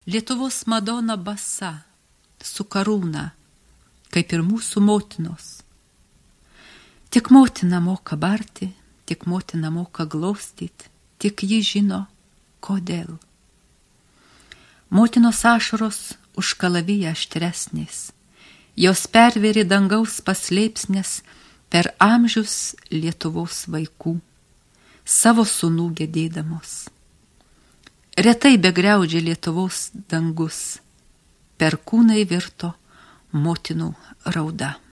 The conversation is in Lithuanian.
Lietuvos Madona basa, su karūna, kaip ir mūsų motinos. Tik motina moka barti, tik motina moka glostyti, tik ji žino, kodėl. Motinos ašaros už kalaviją aštresnės, jos pervėrė dangaus paslėpsnės per amžius Lietuvos vaikų, savo sūnų gedėdamos. Retai begriaudžia Lietuvos dangus, per kūnai virto motinų rauda.